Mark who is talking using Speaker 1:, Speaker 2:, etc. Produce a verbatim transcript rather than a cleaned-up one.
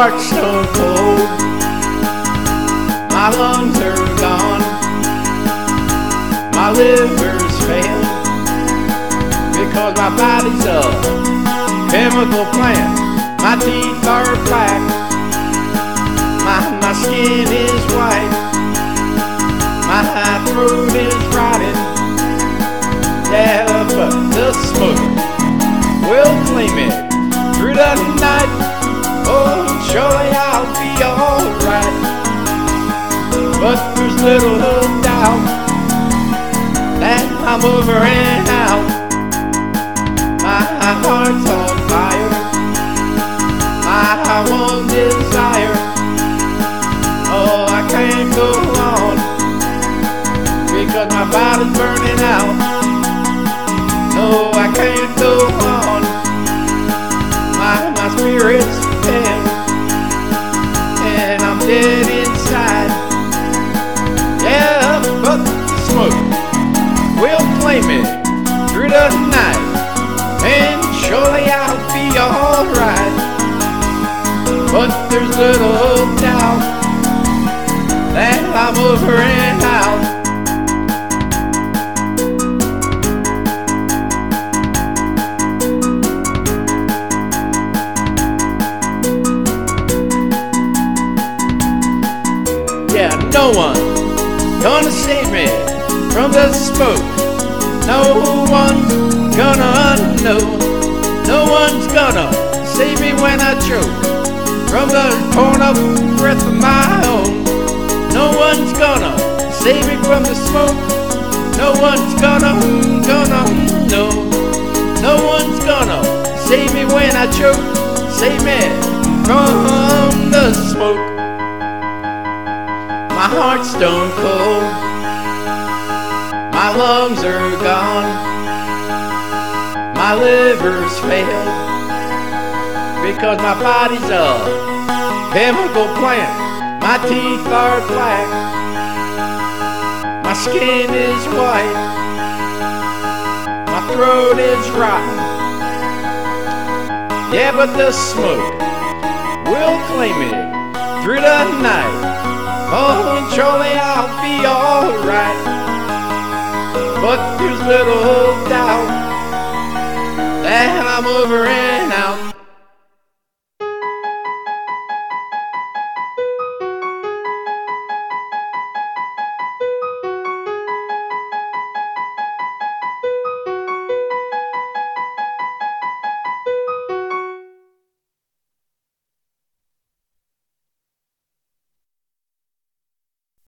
Speaker 1: heart's stone cold, my lungs are gone, my liver's failed, because my body's a chemical plant. My teeth are black, my, my skin is white, my throat is rotting. Yeah, but the smoke will claim it through the night. Oh, surely I'll be alright. But there's little doubt that I'm over and out. My heart's on fire, my one desire. Oh, I can't go on, because my body's burning out. No, I can't go on, my, my spirit's dead, and I'm dead inside. Yeah, but the smoke will claim it through the night, and surely I'll be alright. But there's little doubt that I'm over and out. Yeah, no one gonna save me from the smoke. No one's gonna know. No one's gonna save me when I choke from the torn up breath of my own. No one's gonna save me from the smoke. No one's gonna, gonna, no. No one's gonna save me when I choke. Save me from the smoke. My heart's stone cold, my lungs are gone, my liver's failed, because my body's a chemical plant. My teeth are black, my skin is white, my throat is rotten. Yeah, but the smoke will claim it through the night. Oh, and surely I'll be alright. But there's little doubt that I'm over and out.